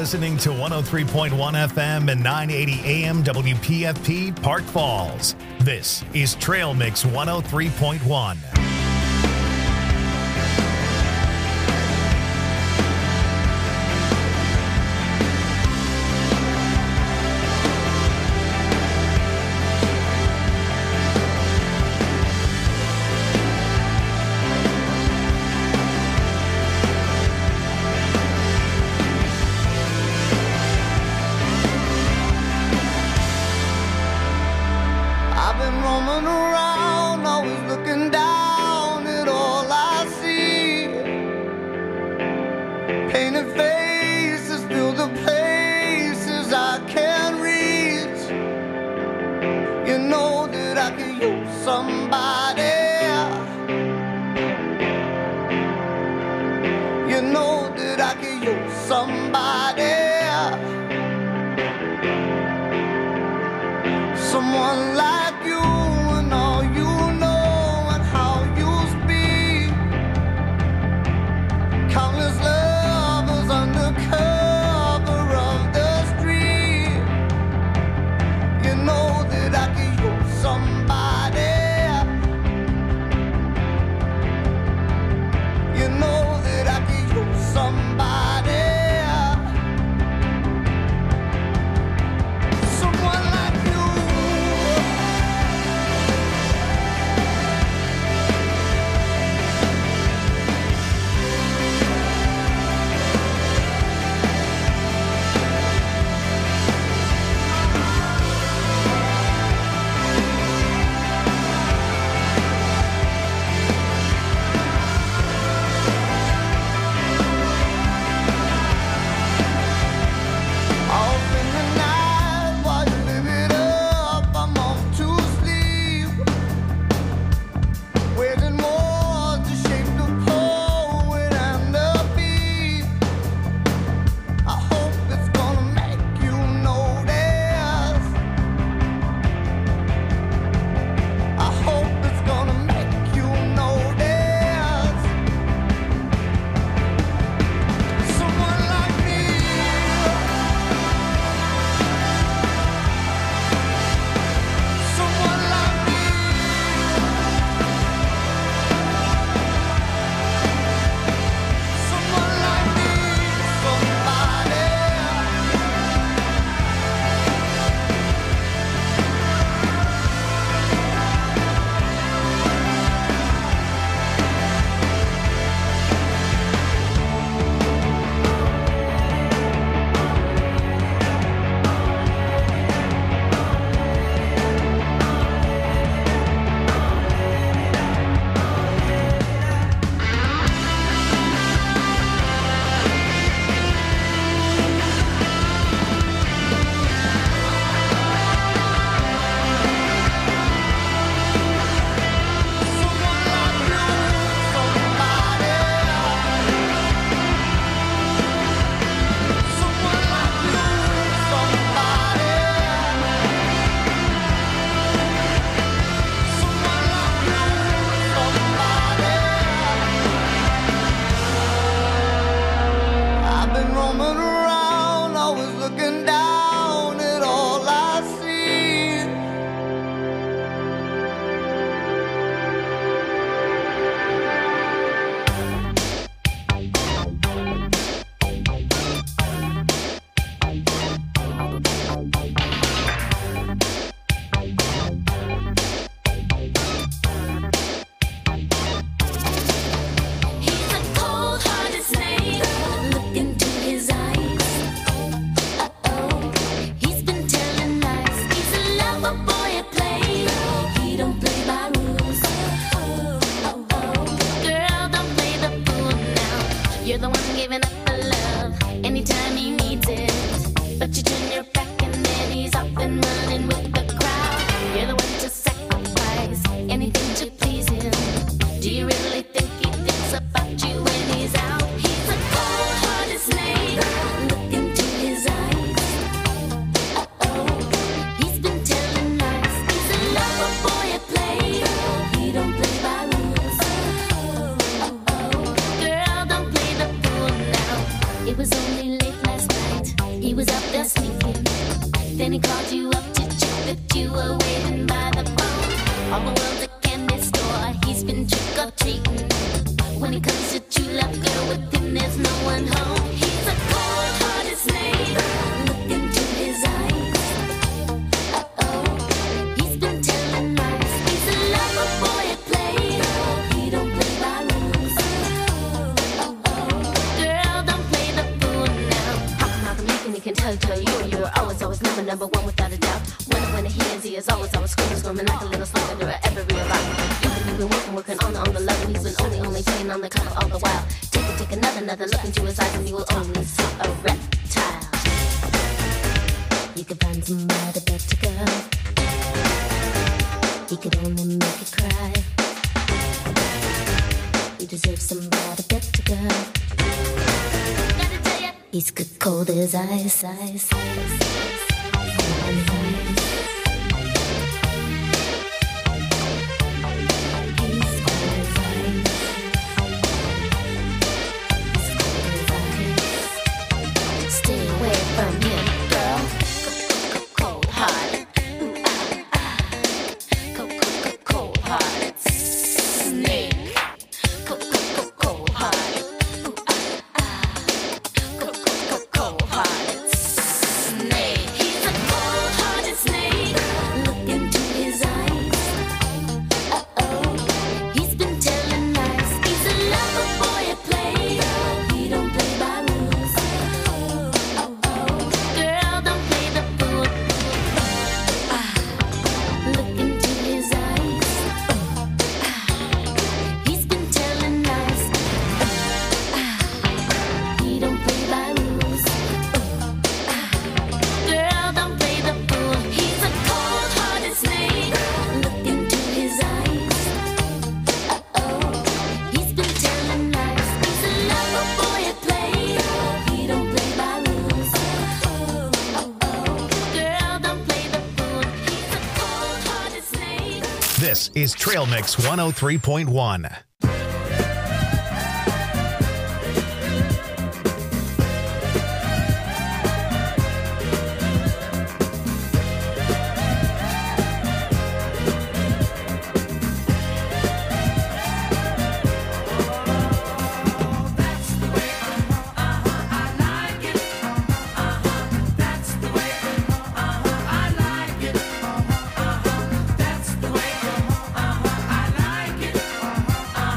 listening to 103.1 FM and 980 AM WPFP Park Falls. This is Trail Mix 103.1. Someone like you and all you know and how you speak. Countless lovers under cover of the street. You know that I could use somebody. the world's a candy store. He's been trick or treating. When it comes to true love, girl, with him there's no one home. He's a cold-hearted snake. Look into his eyes. He's been telling lies. He's a lover boy at play. He don't play by rules. Girl, don't play the fool now. How come you can tell you're always number one without a doubt. When he is always screaming like a little slug under every rock. You've been working on the love, and he's been only playing on the cover all the while. Take another look into his eyes, and you will only see a reptile. You can find somebody better, girl. He could only make you cry. You deserve somebody better, girl. Gotta tell ya, he's good cold as ice. Stay away from him, girl. Cold-hearted. Cold-hearted snake. Cold-hearted. Cold-hearted snake. He's a cold-hearted snake. Look into his eyes. He's been telling lies. He's a lover boy at play. He don't play by rules. Girl, don't play the fool. Look into his eyes. He's been telling lies. He don't play by rules. Girl, don't play the fool. He's a cold-hearted snake. Look into his eyes. He's been telling lies. He's a lover boy at play. He don't play by rules. Girl, don't play the fool. He's a cold-hearted snake. This is Trail Mix 103.1. That's the way I like it.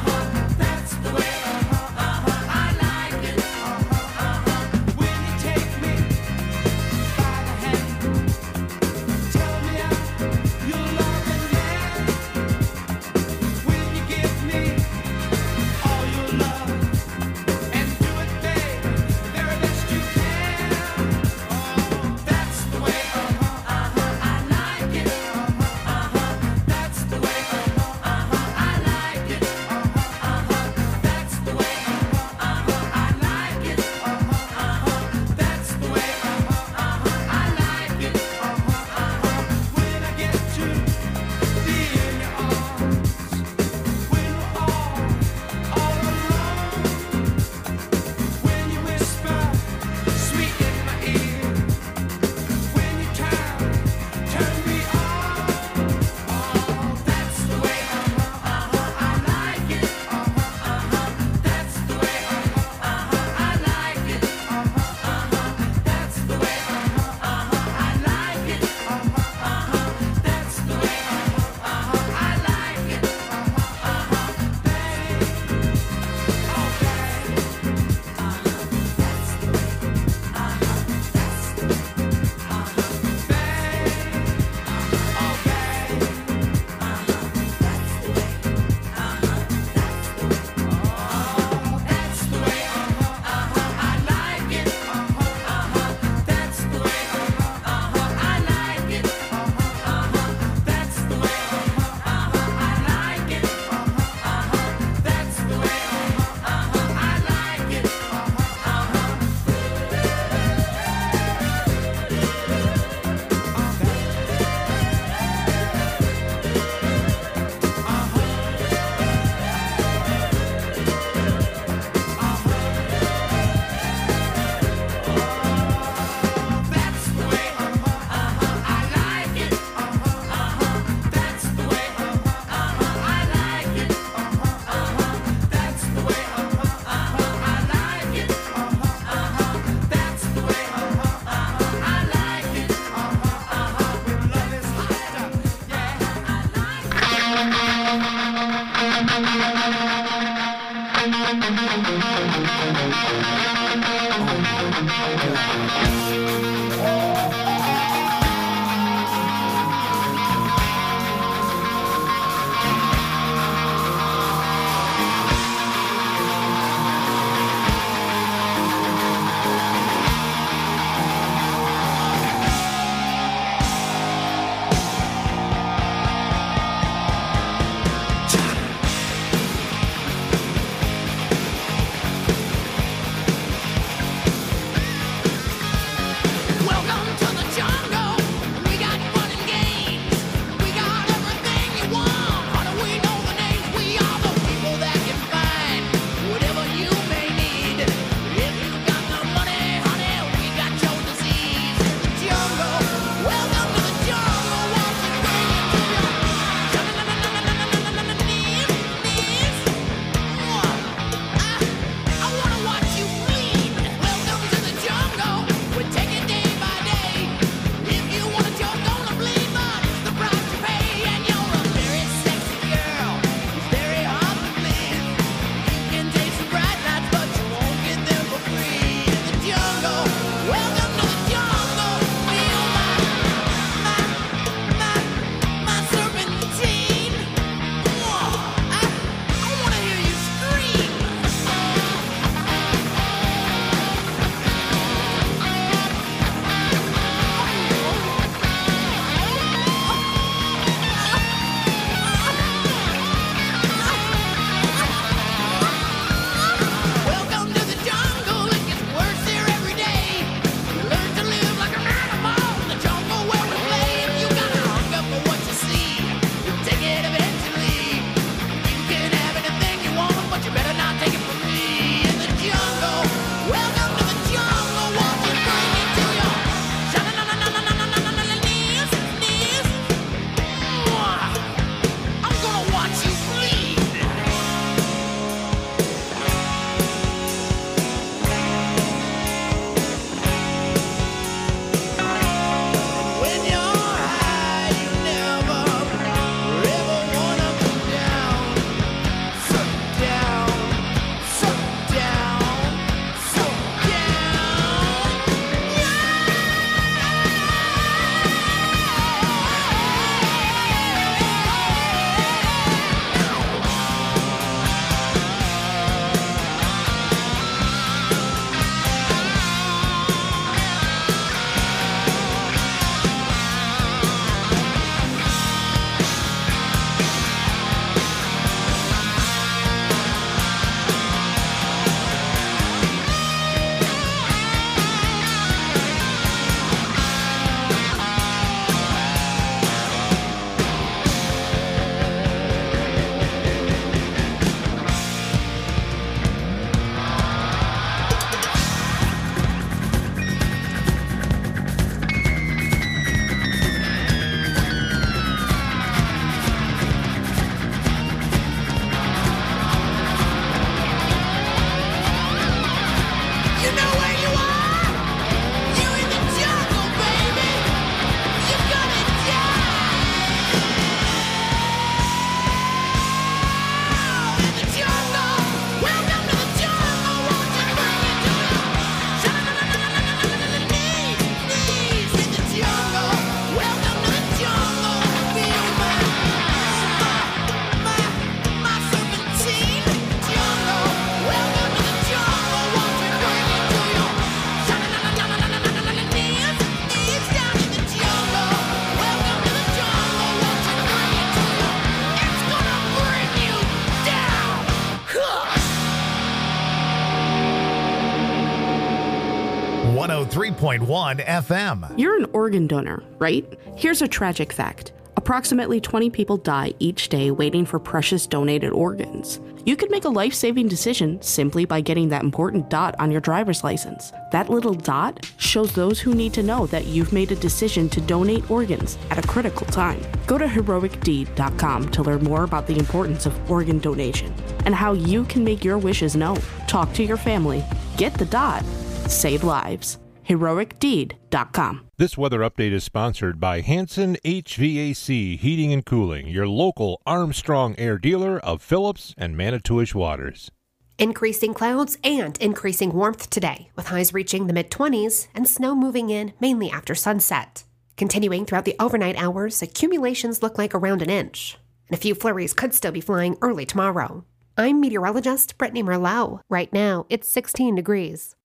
103.1 FM. You're an organ donor, right? Here's a tragic fact. Approximately 20 people die each day waiting for precious donated organs. You could make a life-saving decision simply by getting that important dot on your driver's license. That little dot shows those who need to know that you've made a decision to donate organs at a critical time. Go to heroicdeed.com to learn more about the importance of organ donation and how you can make your wishes known. Talk to your family. Get the dot. Save lives. heroicdeed.com. This weather update is sponsored by Hanson HVAC Heating and Cooling, your local Armstrong Air dealer of Phillips and Manitowish Waters. Increasing clouds and increasing warmth today, with highs reaching the mid-20s and snow moving in mainly after sunset. Continuing throughout the overnight hours, accumulations look like around an inch, and a few flurries could still be flying early tomorrow. I'm meteorologist Brittany Merlot. Right now, it's 16 degrees.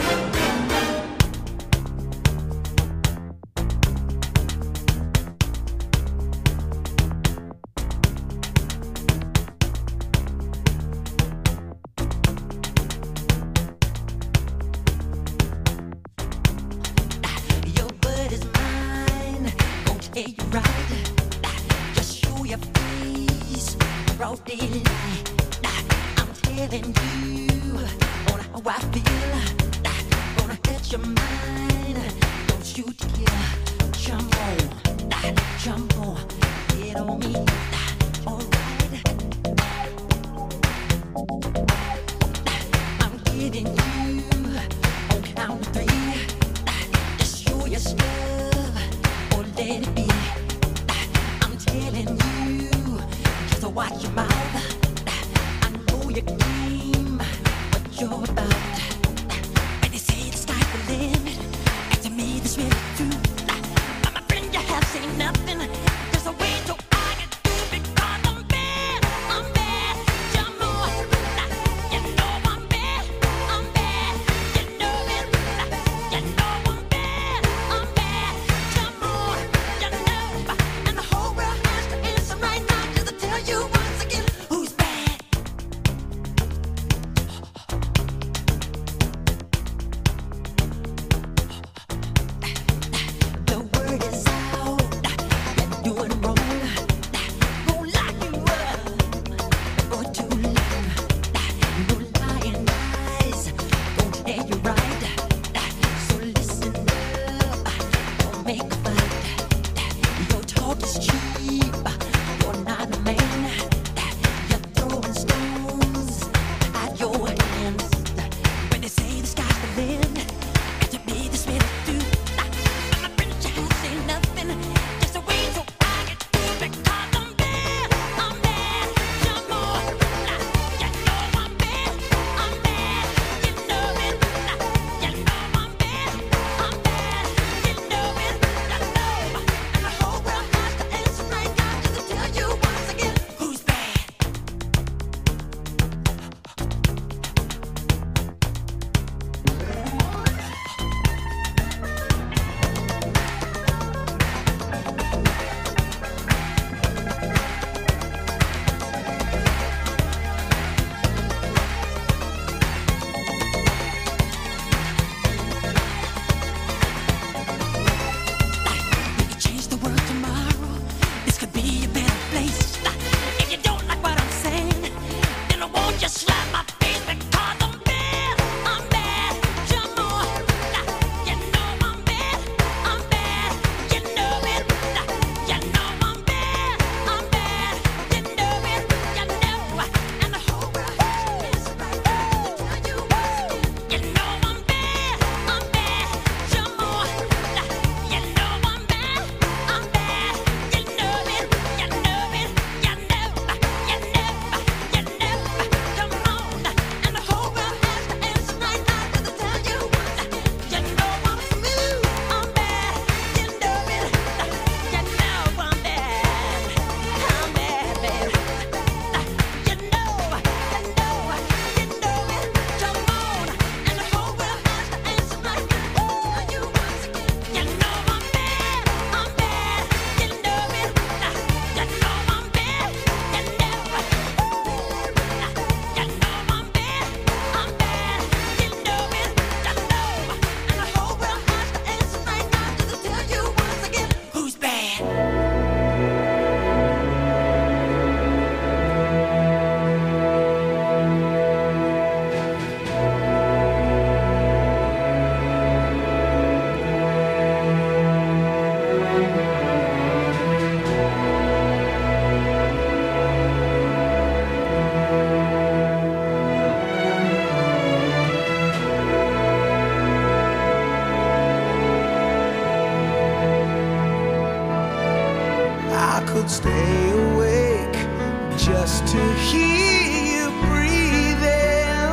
could stay awake just to hear you breathing.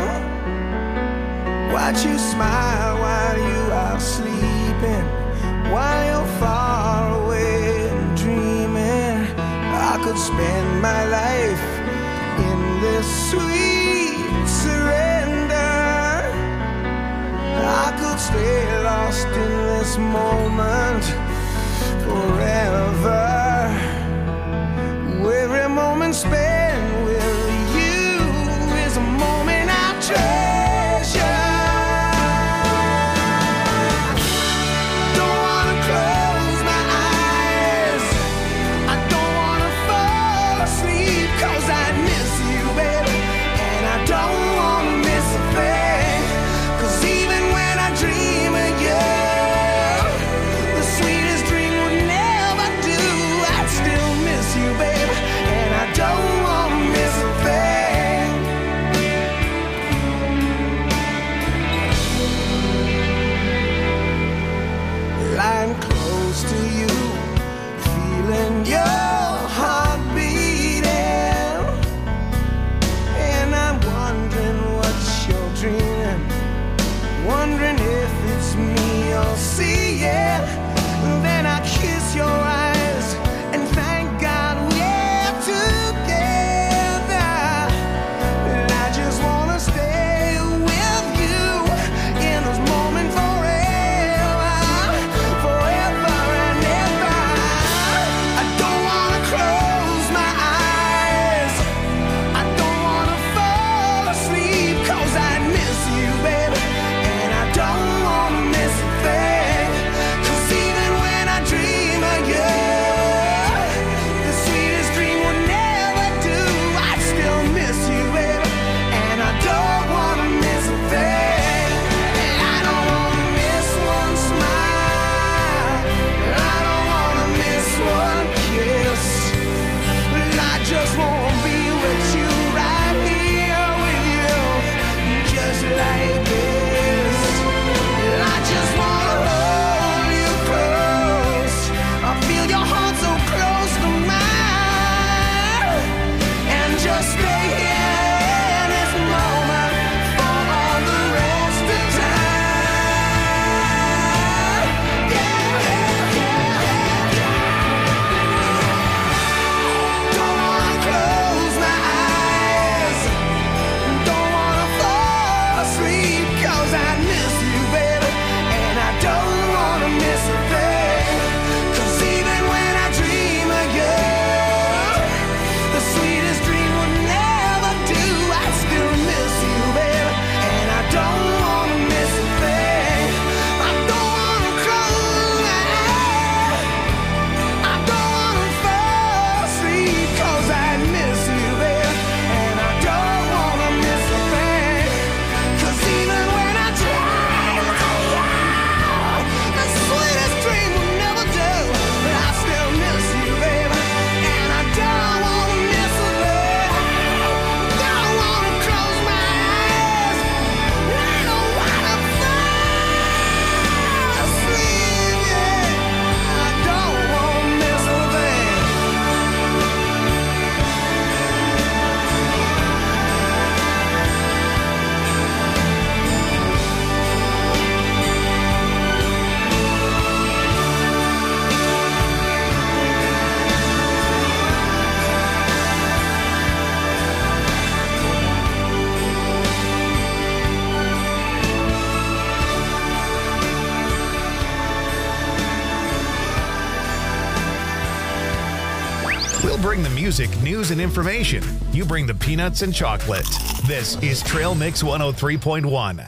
watch you smile while you are sleeping, while you're far away and dreaming. I could spend my life in this sweet surrender. I could stay lost in this moment forever. Every moment spent with you is a moment I treasure. Don't wanna close my eyes, I don't wanna fall asleep, 'cause I miss you, baby, and I don't wanna miss a thing. 'Cause even when I dream of you, the sweetest dream would never do. I'd still miss you, baby, and I don't wanna miss a thing. Lying close to you, feeling your heart beating, and I'm wondering what you're dreaming, wondering if it's me you're seeing. Then I kiss your eyes and thank God we're together. And I just wanna stay with you in this moment forever, forever and ever. I don't wanna close my eyes, I don't wanna fall asleep, 'cause I miss you, baby, and I don't wanna miss a thing. 'Cause even when I dream of you, the sweetest dream would never do. I'd still miss you, baby, and I don't wanna miss a thing. And I don't wanna miss one smile, I don't wanna miss one kiss. I just wanna be with you, right here with you, just like this. I just wanna hold you close, I feel your heart so close to mine, and just stay here in this moment for all the rest of time. Don't wanna close my eyes, don't wanna fall asleep, 'cause I miss you, baby, and I don't wanna miss a thing. 'Cause even when I dream of you, the sweetest dream would never do. I still miss you, baby, and I don't wanna miss a thing. I don't wanna close my eyes, I don't wanna fall asleep, 'cause I miss you, baby, and I don't wanna miss a thing. 'Cause even when I dream of you, the sweetest dream will never do. But I still miss you, baby, and I don't wanna miss a thing. Don't wanna close my eyes, I don't wanna fall asleep, yeah. I don't wanna miss a thing. We'll bring the music, news, and information. You bring the peanuts and chocolate. This is Trail Mix 103.1.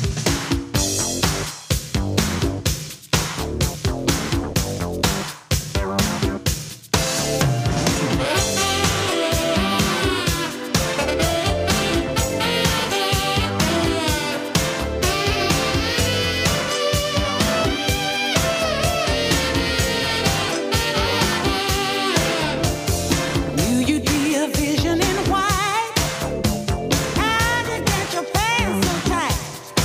Knew you'd be a vision in white. How'd you get your pants so tight?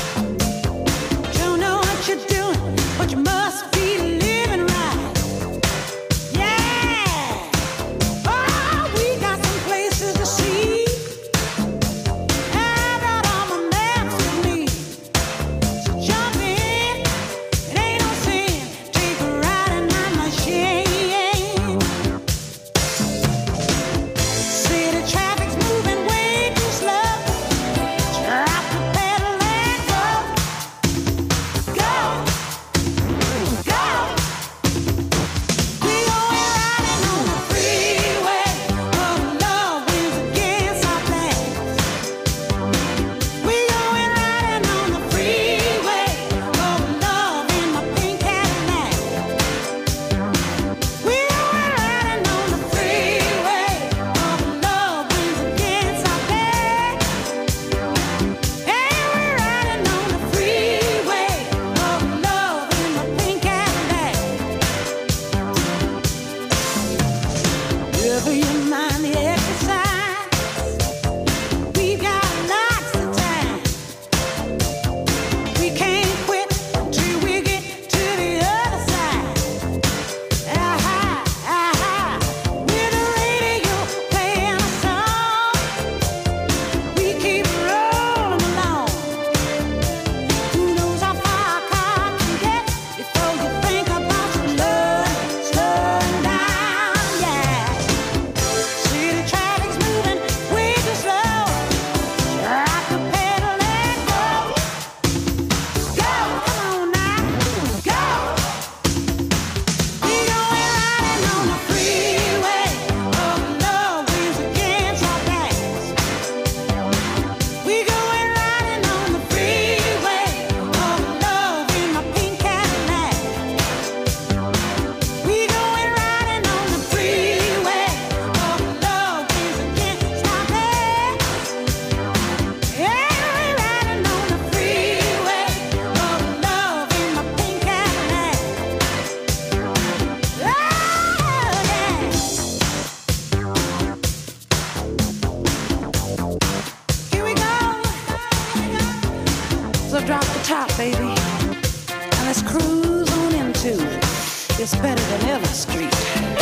baby. Now let's cruise on into It's Better Than Ever Street.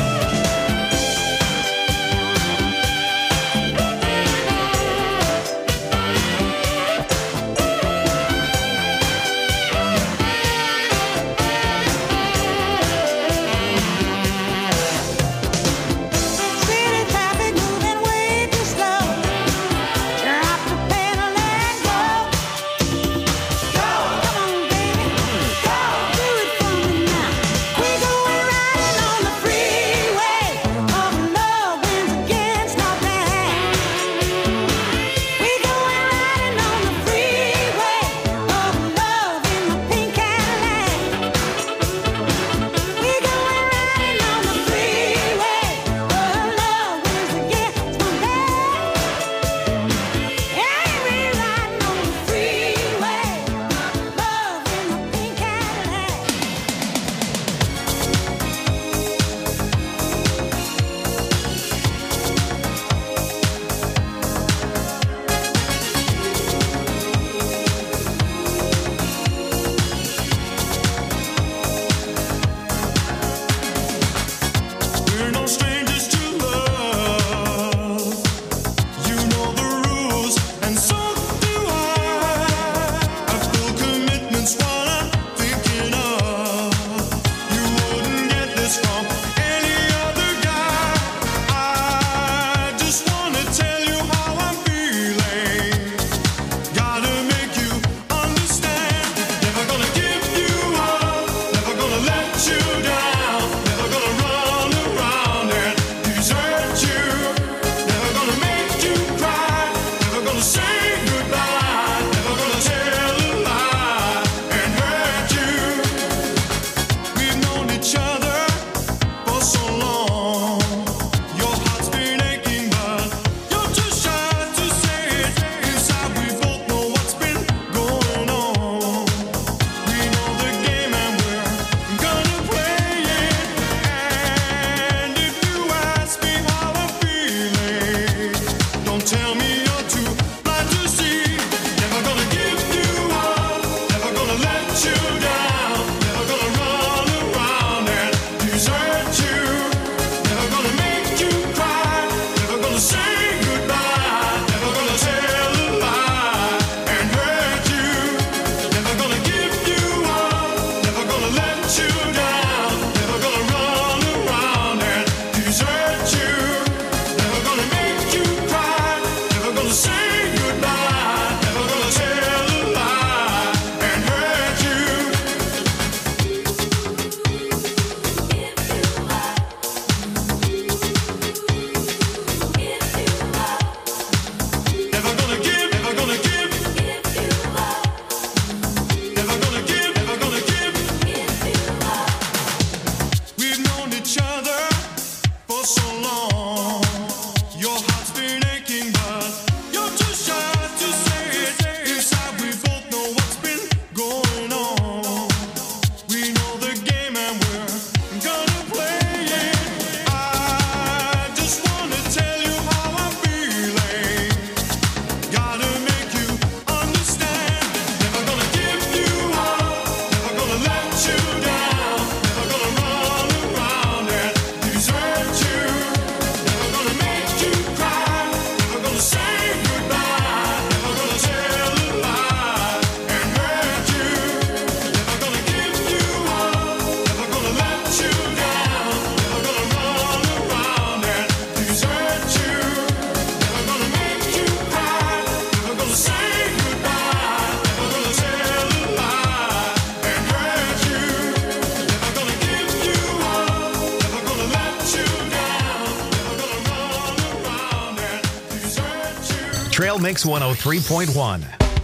Trail Mix 103.1.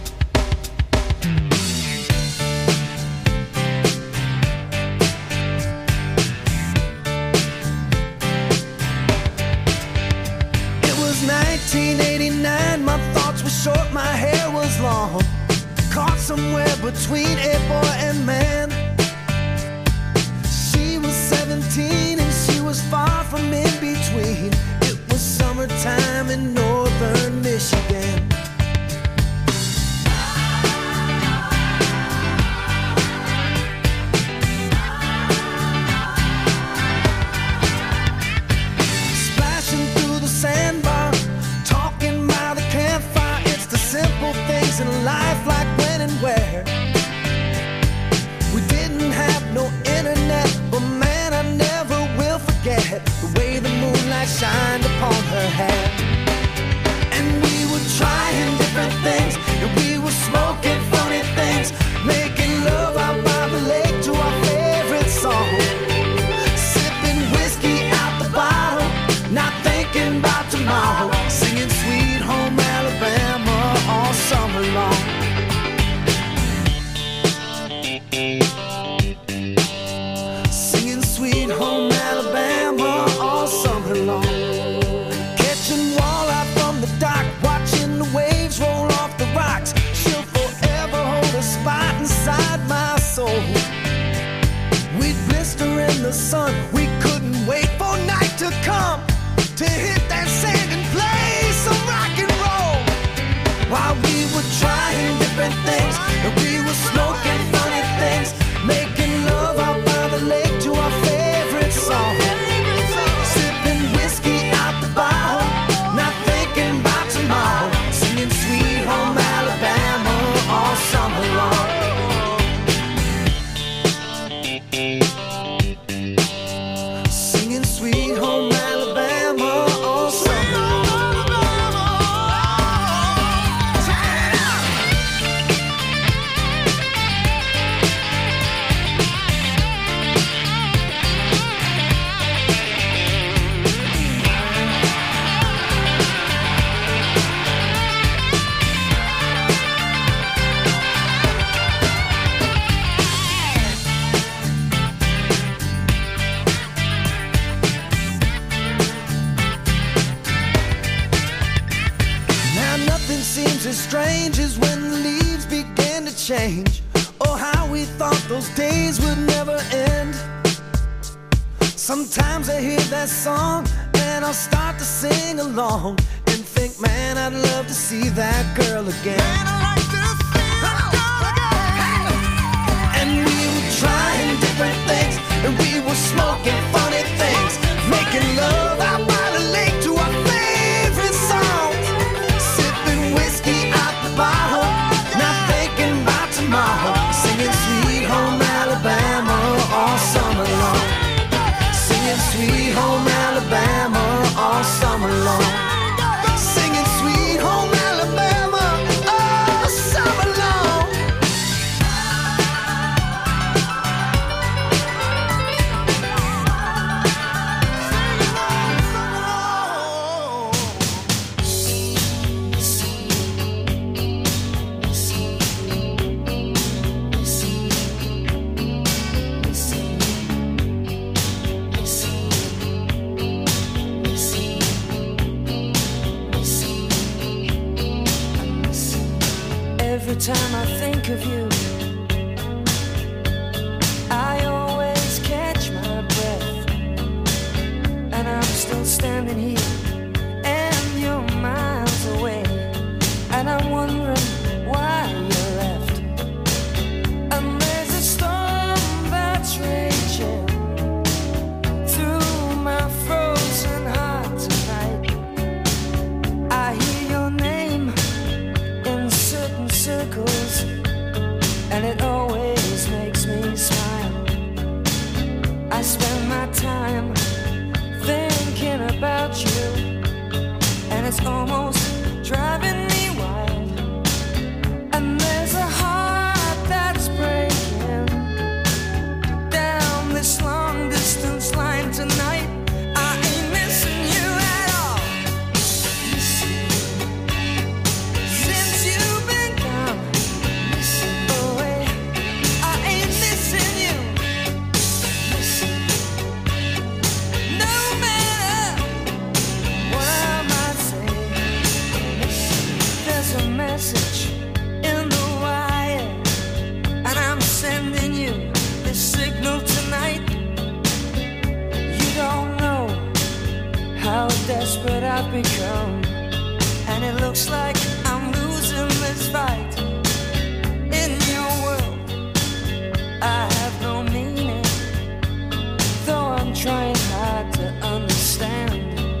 It was 1989, my thoughts were short, my hair was long. Caught somewhere between a boy and man. She was 17 and she was far from in between. It was summertime in northern Michigan. upon her head. And we were trying different things, and we were smoking funny things, making love out by the lake to our favorite song, sipping whiskey out the bottle, not thinking about tomorrow, singing Sweet Home Alabama all summer long. Singing Sweet Home Alabama all summer long. Catching walleye from the dock, watching the waves roll off the rocks. She'll forever hold a spot inside my soul. We'd blister in the sun, we couldn't wait for night to come to hit that sand and play some rock and roll. While we were trying different things, and we were smoking funny things, making love out by the lake to our favorite song, sipping whiskey out the bottle, not thinking about tomorrow, singing Sweet Home Alabama all summer long. Singing Sweet Home Alabama all summer long. Now nothing seems as strange as when the leaves began to change. Oh, how we thought those days would never end. Sometimes I hear that song and I'll start to sing along and think, man, I'd love to see that girl again. Man, I'd like to see that girl again. And we were trying different things, and we were smoking funny things, making love out by the lake to our favorite songs, sipping whiskey out the bottle, not thinking about tomorrow, singing Sweet Home Alabama all summer long. Singing Sweet Home Alabama all summer long. Singing Sweet Home Alabama all summer long. Every time I think of you, I always catch my breath, and I'm still standing here, and you're miles away, and I'm wondering why you left. And there's a storm that's raging through my frozen heart tonight. I hear your name in certain circles, and it always makes me smile. I spend my time thinking about you, and it's almost driving me wild. And there's a heart that's breaking down this long distance line tonight. I ain't missing you at all. Since you've been gone away, I ain't missing you. No matter what I might say, there's a message in the wire, and I'm sending you this signal tonight. You don't know how desperate I've become, and it looks like I'm losing this fight. In your world, I have no meaning, though I'm trying hard to understand.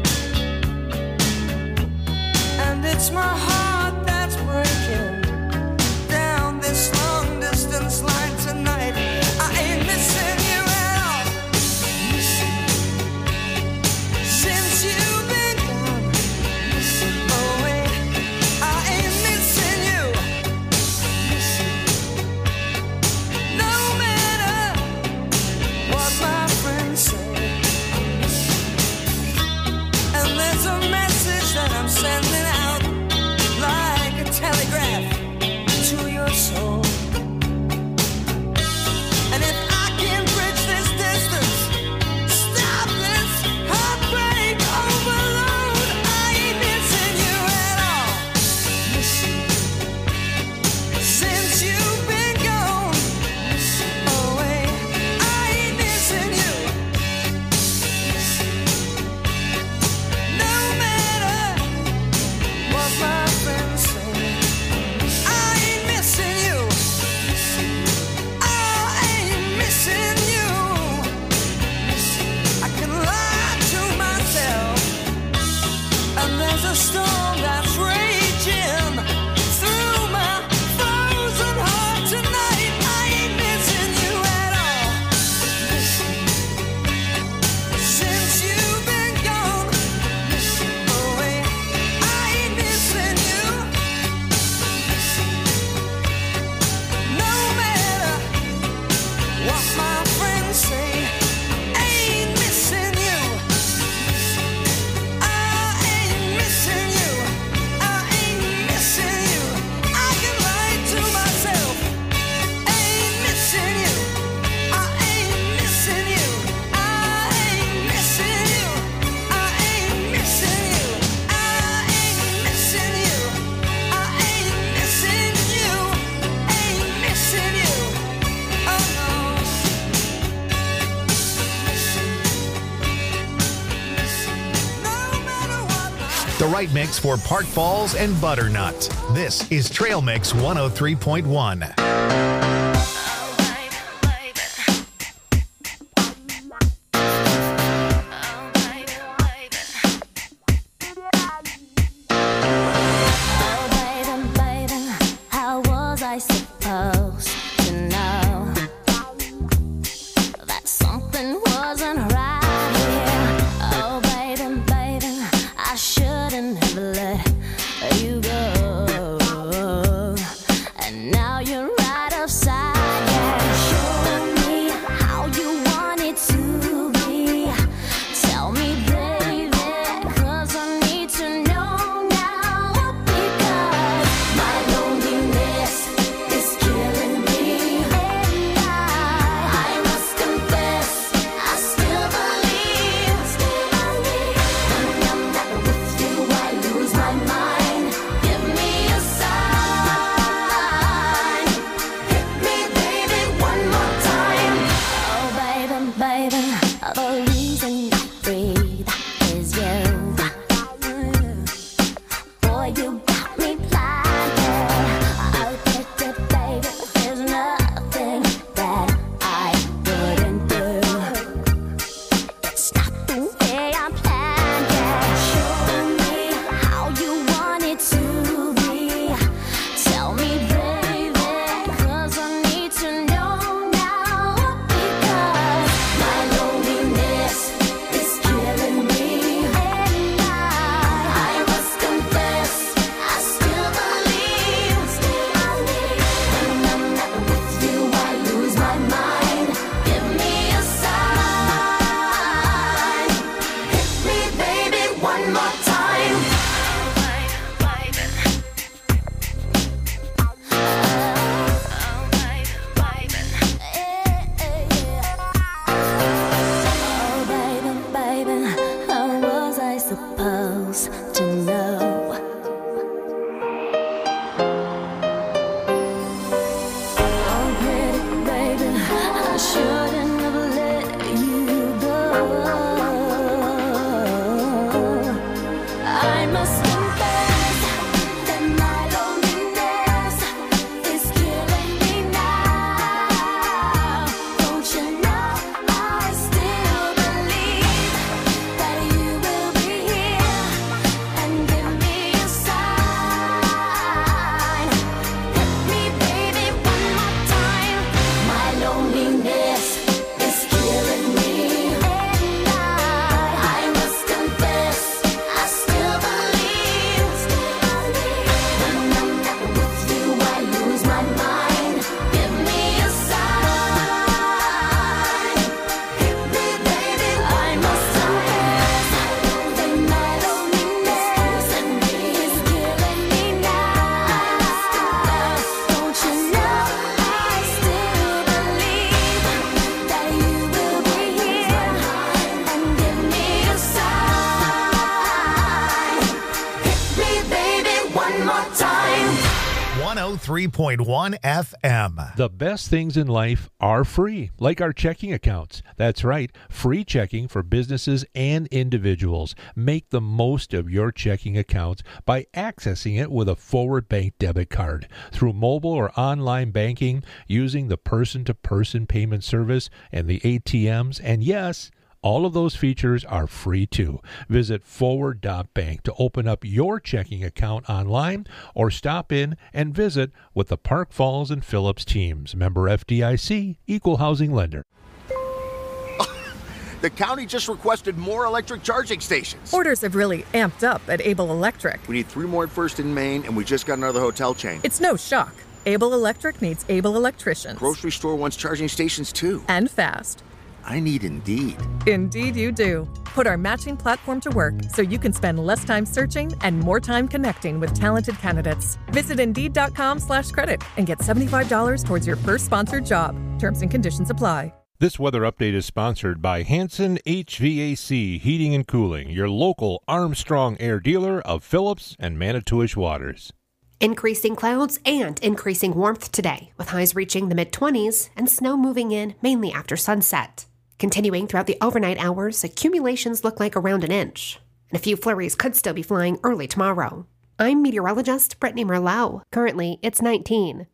And it's my heart that's breaking down this long distance line tonight. I ain't missing you at all. Since you've been gone right mix for Park Falls and Butternut. This is Trail Mix 103.1. time. 103.1 FM. The best things in life are free, like our checking accounts. That's right, free checking for businesses and individuals. Make the most of your checking accounts by accessing it with a Forward Bank debit card through mobile or online banking, using the person-to-person payment service and the ATMs, and yes, all of those features are free too. Visit forward.bank to open up your checking account online or stop in and visit with the Park Falls and Phillips teams. Member FDIC, Equal Housing Lender. The county just requested more electric charging stations. Orders have really amped up at Able Electric. We need 3 more at First and Main, and we just got another hotel chain. It's no shock. Able Electric needs able electricians. Grocery store wants charging stations too. And fast. I need Indeed. Indeed you do. Put our matching platform to work so you can spend less time searching and more time connecting with talented candidates. Visit Indeed.com/credit and get $75 towards your first sponsored job. Terms and conditions apply. This weather update is sponsored by Hanson HVAC Heating and Cooling, your local Armstrong Air dealer of Phillips and Manitowish Waters. Increasing clouds and increasing warmth today, with highs reaching the mid-20s and snow moving in mainly after sunset. Continuing throughout the overnight hours, accumulations look like around an inch. and a few flurries could still be flying early tomorrow. I'm meteorologist Brittany Merlot. Currently, it's 19.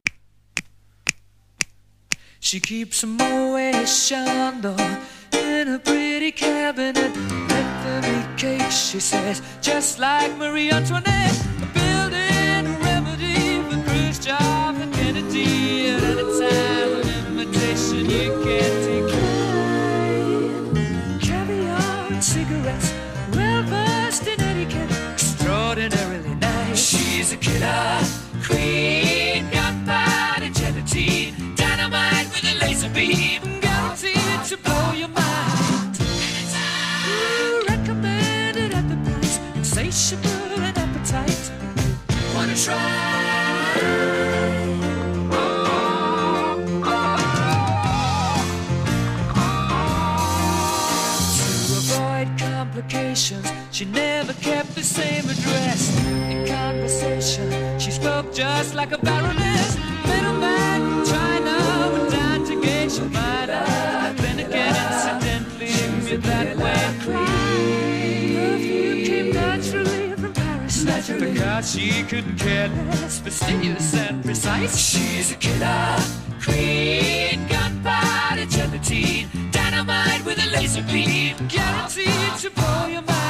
She keeps a Moet Chandon in a pretty cabinet. Bethany cake, she says, just like Marie Antoinette. Building a remedy for Khrushchev and Kennedy. At any time, an invitation you can't decline. Caviar and cigarettes, well versed in etiquette, extraordinarily nice. She's a killer queen, gunpowder gelatine, dynamite with a laser beam, guaranteed to blow your mind. Recommended at the price, insatiable and appetite. Wanna try? To avoid complications, she never kept the same address. In conversation, she spoke just like a baroness. Middleman from China went down to gauge your mind. Then again, incidentally, you're that way. Perfume came naturally from Paris. Naturally. Because she couldn't care less, fastidious and precise. She's a killer queen, gunpowder gelatine, dynamite with a laser beam, guaranteed to blow your mind.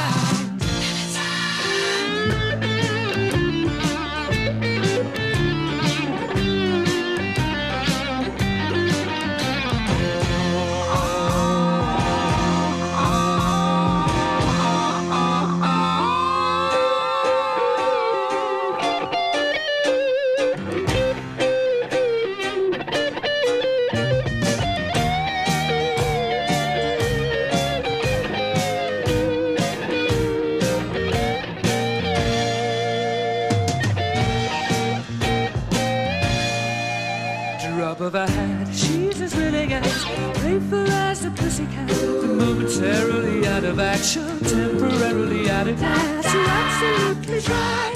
Of her hat, she's as willing as playful as a pussycat, but momentarily out of action, temporarily out of gas. You're absolutely dry.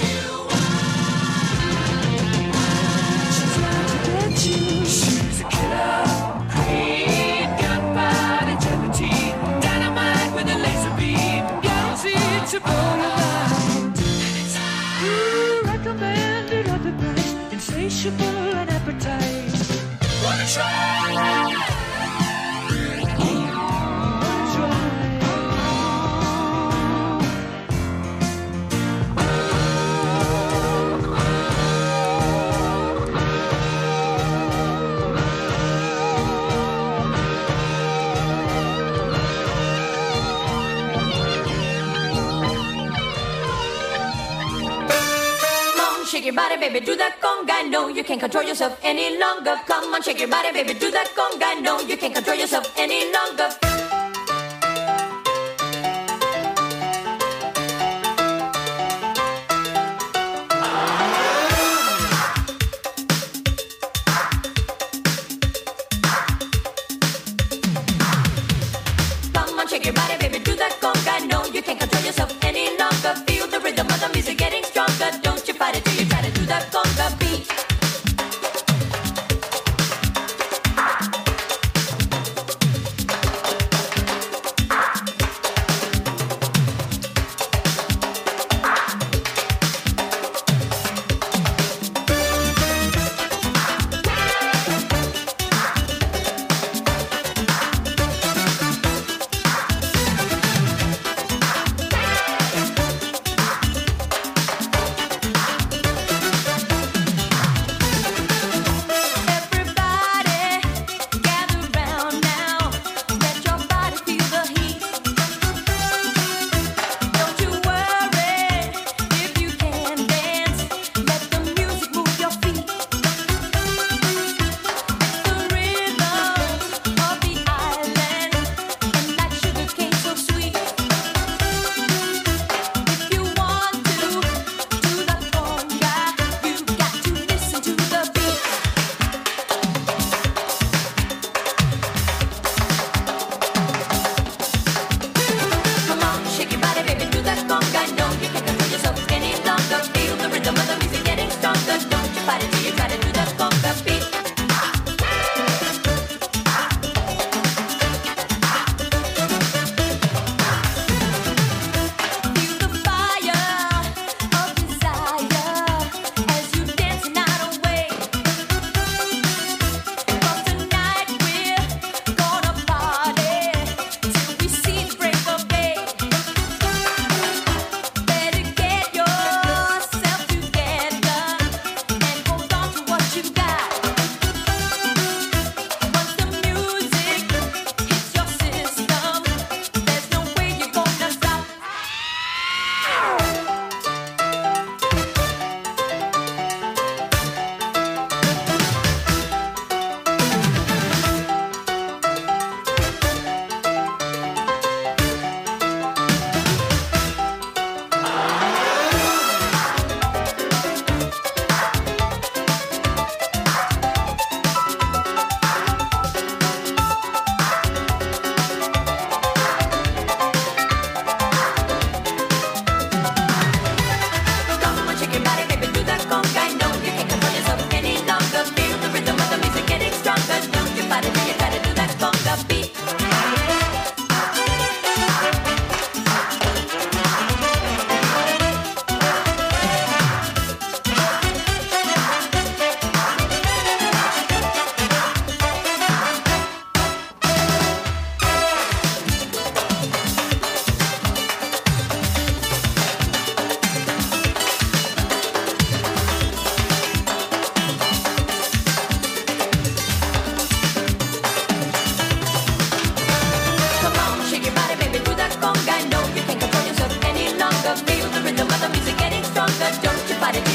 She's out to get you. She's a killer queen, gunpowder gelatine, dynamite with a laser beam, guaranteed to blow your mind. Recommended at the price, insatiable and appetite. Wanna try? Shake your body, baby, do that conga. No, you can't control yourself any longer. Come on, shake your body, baby, do that conga. No, you can't control yourself any longer. Come on, shake your body, baby, do that conga. No, you can't control yourself any longer. Feel the rhythm of the music getting stronger. Don't you fight it till you try to do that conga beat.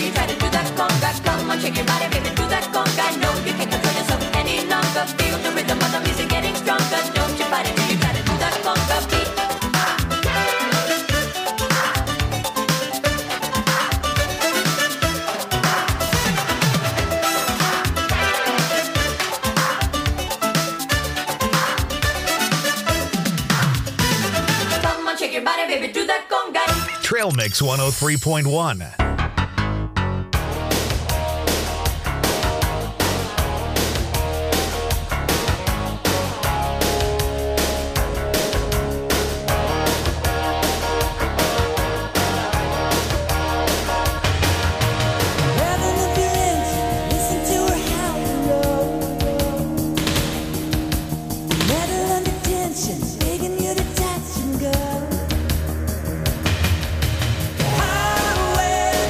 till you try to do that conga. Come on, shake your body, baby, do that conga. No, you can't control yourself any longer. Feel the rhythm of the music getting stronger. Don't you fight it till you try to do that conga beat. Shake your body, baby, do that conga. Trail Mix 103.1. Highway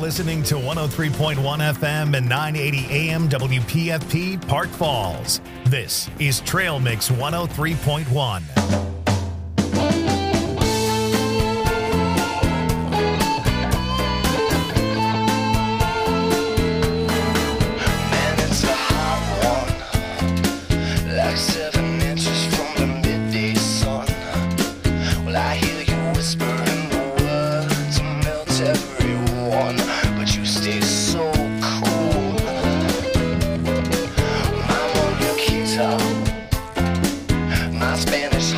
listening to 103.1 FM and 980 AM WPFP Park Falls. This is Trail Mix 103.1. Spanish